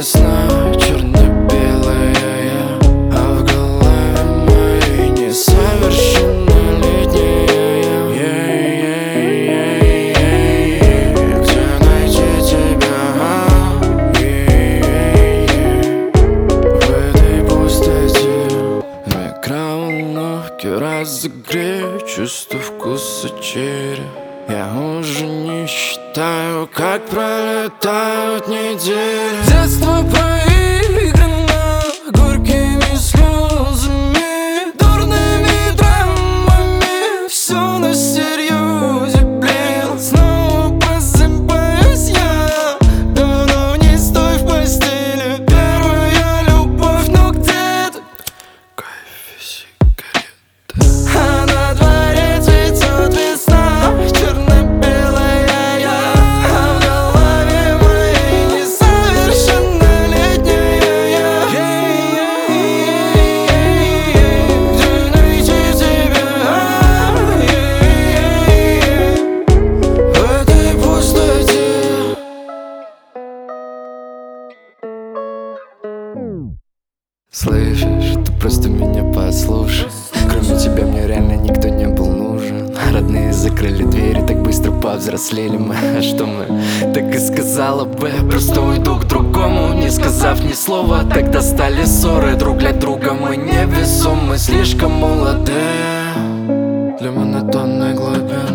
весна, черно-белая я, а в голове моей несовершеннолетняя я. Где найти тебя? В этой пустоте микроволновки разогрею чувство вкуса черри. Я уже не считаю, как пролетают недели. Детство проиграно горькими слезами, дурными драмами. Все на серьезе, блин. Снова просыпаюсь я, давно не стой в постели. Первая любовь, но где-то кайф и сигареты. А на дворе цветет весна, черно-белая я, а в голове моей несовершеннолетняя я. Где найти тебя? В этой пустоте. Слышишь, ты просто меня послушай. Кроме тебя мне реально никто не был нужен. Родные закрыли двери, так быстро повзрослели мы. А что мы? Так и сказала бы, просто уйду к другому, не сказав ни слова. Тогда стали ссоры, друг для друга мы невесомы. Слишком молоды для монотонной глубины.